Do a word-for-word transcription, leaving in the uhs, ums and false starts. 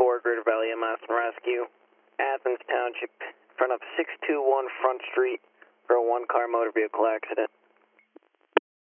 four, Greater Valley M S and Rescue, Athens Township, in front of six two one Front Street for a one-car motor vehicle accident.